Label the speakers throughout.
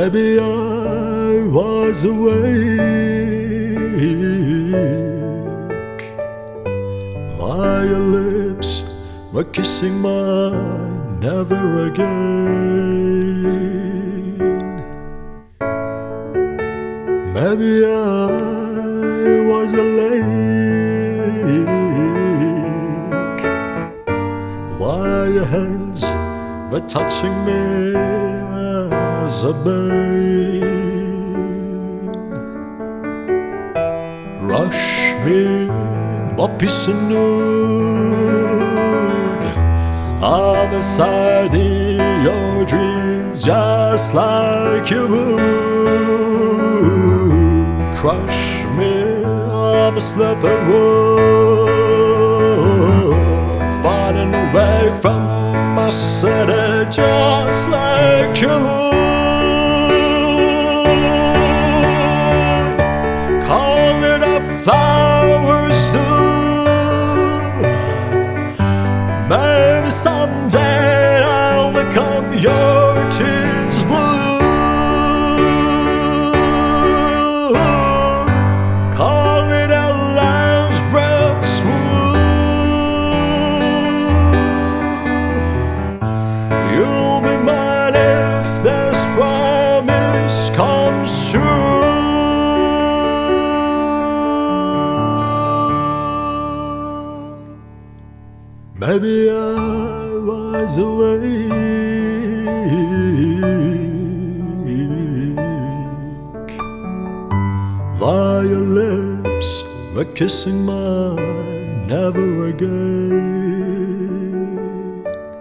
Speaker 1: Maybe I was awake while your lips were kissing mine, never again. Maybe I was awake while your hands were touching me as a babe. Rush me, my peace and nude. I'm inside in your dreams, just like you would. Crush me, I'm a slippery wood, finding a way from my city, just like you would. Call me the flowers do. Maybe someday I'll become your tears blue. Call me the lamb's breath swoon. You'll be mine if this promise comes true. Maybe I was awake while your lips were kissing mine, never again.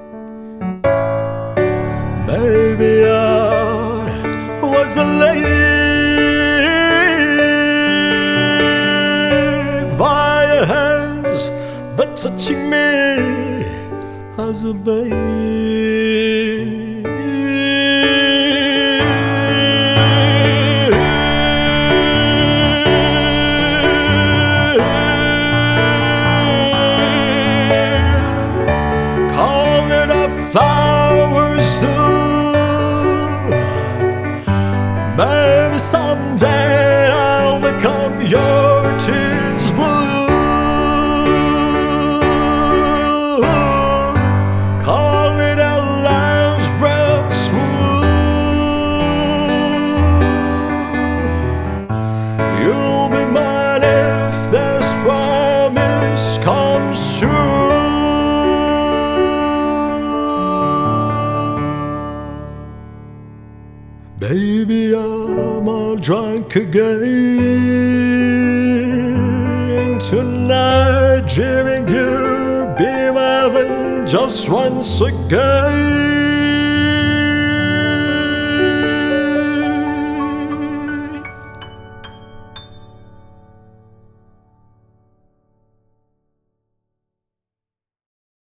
Speaker 1: Maybe I was awake while your hands were touching me as a babe. Call me the flowers do. Maybe someday I'll become your tears blue. Call me the lamb's breath swoon. You'll be mine if this promise comes true. Baby, I'm all drunk again tonight, dreaming you'll be my heaven just once again.